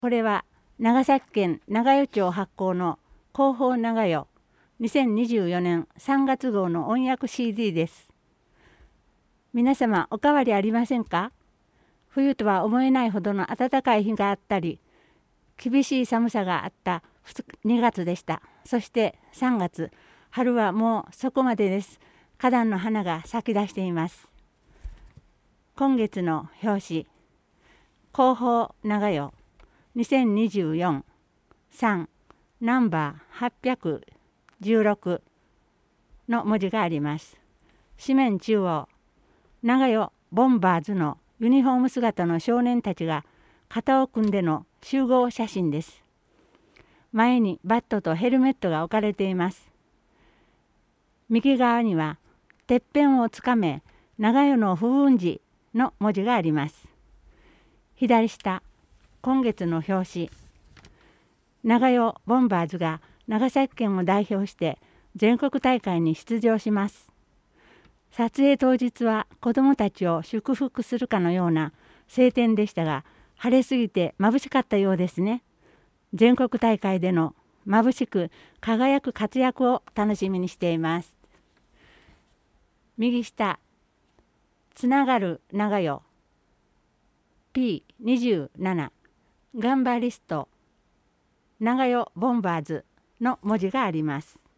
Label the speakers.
Speaker 1: これは長崎県長与町発行の広報長与2024年3月号の音訳 CD です。皆様おかわりありませんか？冬とは思えないほどの暖かい日があったり、厳しい寒さがあった2月でした。そして3月、春はもうそこまでです。花壇の花が咲き出しています。今月の表紙、広報長与2024-3ナンバー816の文字があります。紙面中央、長与ボンバーズのユニフォーム姿の少年たちが肩を組んでの集合写真です。前にバットとヘルメットが置かれています。右側には、てっぺんをつかめ、長与の不運寺の文字があります。左下、今月の表紙。長与ボンバーズが長崎県を代表して全国大会に出場します。撮影当日は子どもたちを祝福するかのような晴天でしたが、晴れすぎて眩しかったようですね。全国大会での眩しく輝く活躍を楽しみにしています。右下、つながる長与 P27 ガンバリスト長与ボンバーズの文字があります。